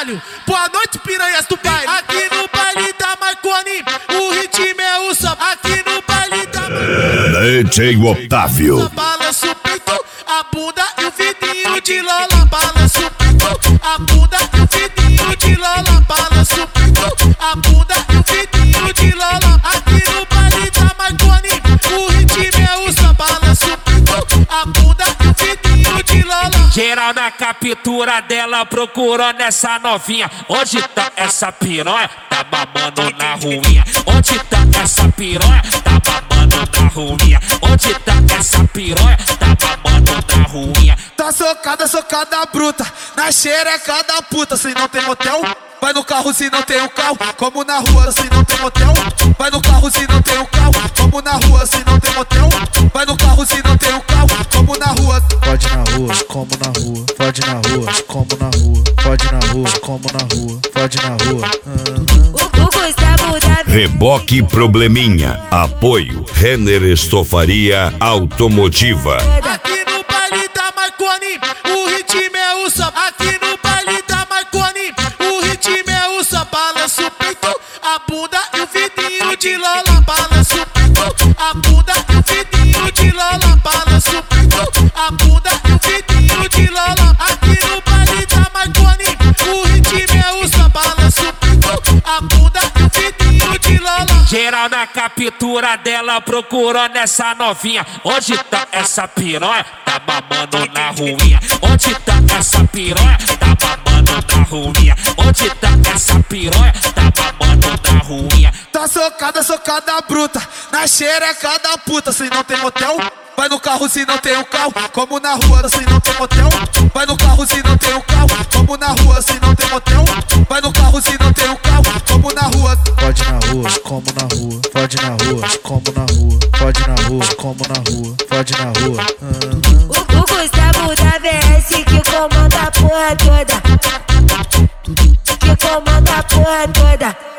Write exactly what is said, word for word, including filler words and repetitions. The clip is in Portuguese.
caralho. Boa noite, piranhas do baile. Aqui no baile da Marconi, o ritmo é o samba. Aqui no baile da Marconi, D J Otávio. Balança o peito, a bunda e o vidinho de Lola. Balança o peito, a bunda e o vidinho de Lola. Balança o peito, a bunda e o vidinho de Lola. Aqui no baile da Marconi, o ritmo é o samba. Balança o peito, a bunda e o vidinho de Lola. Geral na captura dela procurou nessa novinha. Onde tá essa piranha? Tá mamando na ruinha. Onde tá essa piranha? Tá mamando na ruinha. Onde tá essa piranha? Tá mamando na ruinha. Tá socada, socada bruta, na xereca da puta. Se não tem motel, vai no carro se não tem um carro. Como na rua se não tem motel, vai no carro se não tem um carro. Como na rua se não tem motel, vai no carro se não tem um carro. Como na rua, pode na rua, como na rua, pode na rua, como na rua, pode na rua, como na rua, pode na rua. O, o Gustavo da Reboque Probleminha. Apoio Renner Estofaria Automotiva. aqui no baile da Marconi, o ritmo é o samba. Aqui no baile da Marconi, o ritmo é o samba. Balança o peito, a bunda e o vidinho de Lola. Balança o peito, a bunda e o vidinho de Lola. Balança o peito, a bunda e o vidinho de Lola. Aqui no baile da Marconi, o ritmo é o samba. Balança o peito, a bunda e o vidinho de Lola. Geral na captura dela procurou nessa novinha. Onde tá essa piranha? Tá mamando na ruinha. Onde tá essa piranha? Tá mamando na ruinha. Onde tá essa piranha? Tá mamando na ruinha. Tá socada, socada bruta, na xereca da puta. Se não tem motel, vai no carro se não tem um carro. Como na rua se não tem motel, vai no carro se não tem um carro. Como na rua se não tem motel, vai no carro se não tem um carro. Como na rua, pode na rua, como na rua, pode na rua, como na rua, pode na rua, como na rua, pode na rua. O, o Gustavo da V S que comanda a porra toda. Que comanda a porra toda.